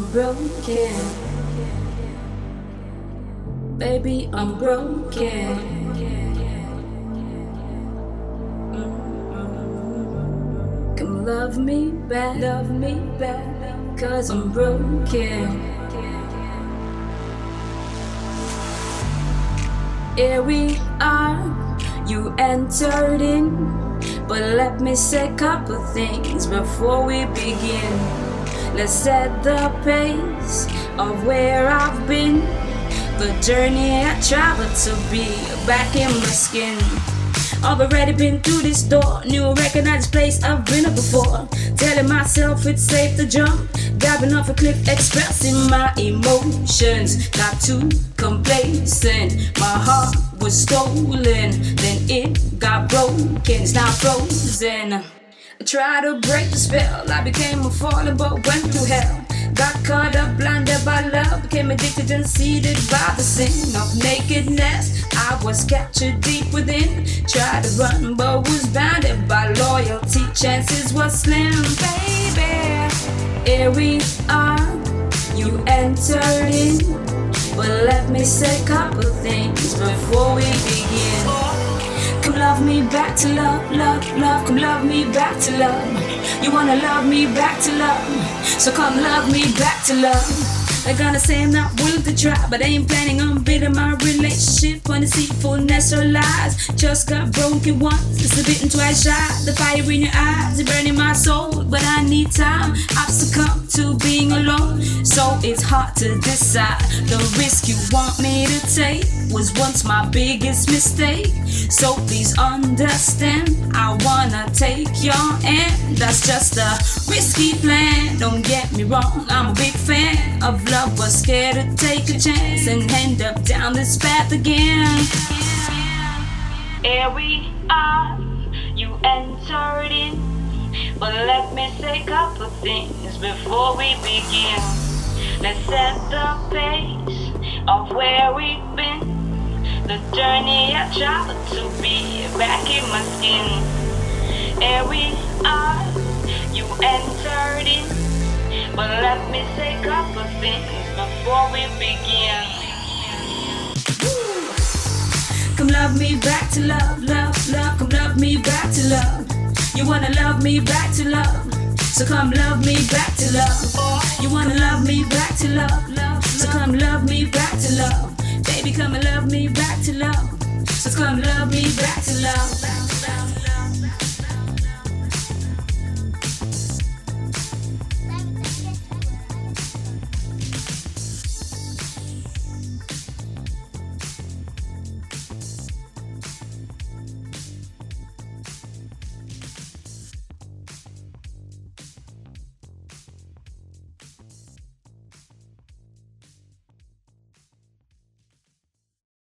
I'm broken. Baby, I'm broken. Come love me back, 'cause I'm broken. Here we are, you entered in, but let me say a couple things before we begin. Let's set the pace of where I've been, the journey I traveled to be back in my skin. I've already been through this door, knew recognize this place I've been up before. Telling myself it's safe to jump, diving off a cliff, expressing my emotions. Got too complacent, my heart was stolen, then it got broken, it's now frozen. I tried to break the spell, I became a fallen but went through hell. Got caught up, blinded by love, became addicted and seated by the sin of nakedness. I was captured deep within, tried to run but was bounded by loyalty. Chances were slim, baby. Here we are, you entered in, but let me say a couple things before we begin. Come love me back to love, love, come love me back to love. You wanna love me back to love, so come love me back to love. They're gonna say I'm not willing to try, but I ain't planning on building my relationship on deceitfulness or lies. Just got broken once, it's a bitten twice shy. The fire in your eyes is burning my soul, but I need time. I've succumbed to being alone, so it's hard to decide. The risk you want me to take was once my biggest mistake. So please understand, I wanna take your hand. That's just a risky plan, don't get me wrong, I'm a big fan of love, but scared to take a chance and end up down this path again. Here we are, you entered in, but let me say a couple things before we begin. Let's set the pace of where we've been, the journey I traveled to be back in my skin. Here we are, you entered in, but let me say a couple things before we begin. Woo. Come love me back to love, love, love, come love me back to love. You wanna love me back to love, so come love me back to love. You wanna love me back to love, love, so come love me back to love. Baby, come and love me back to love, so come love me back to